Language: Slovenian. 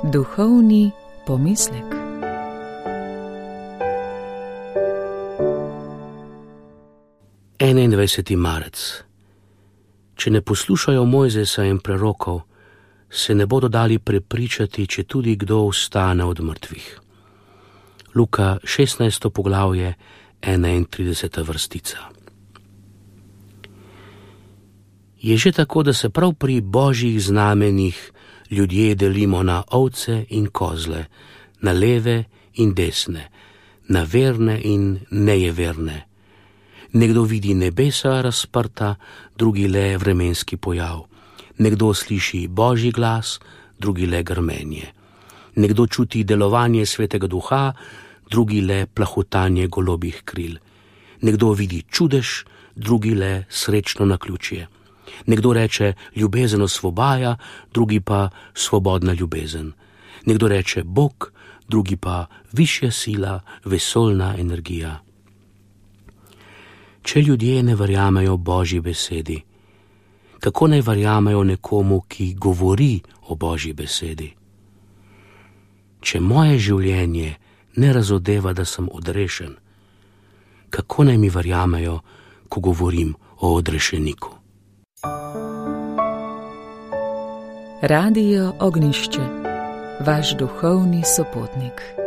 Duhovni pomislek. Marec. Če ne poslušajo Mojzesa in prerokov, se ne bodo dali prepričati, če tudi kdo vstane od mrtvih. Luka 16. poglavje, 31. vrstica. Je že tako, da se prav pri božjih znamenjih ljudje delimo na ovce in kozle, na leve in desne, na verne in nejeverne. Nekdo vidi nebesa razprta, drugi le vremenski pojav. Nekdo sliši božji glas, drugi le grmenje. Nekdo čuti delovanje Svetega Duha, drugi le plahutanje golobih kril. Nekdo vidi čudež, drugi le srečno naključje. Nekdo reče ljubezen osvobaja, drugi pa svobodna ljubezen. Nekdo reče Bog, drugi pa višja sila, vesoljna energija. Če ljudje ne verjamejo Božji besedi, kako naj verjamejo nekomu, ki govori o Božji besedi? Če moje življenje ne razodeva, da sem odrešen, kako naj mi verjamejo, ko govorim o odrešeniku? Radio Ognjišče, vaš duhovni sopotnik.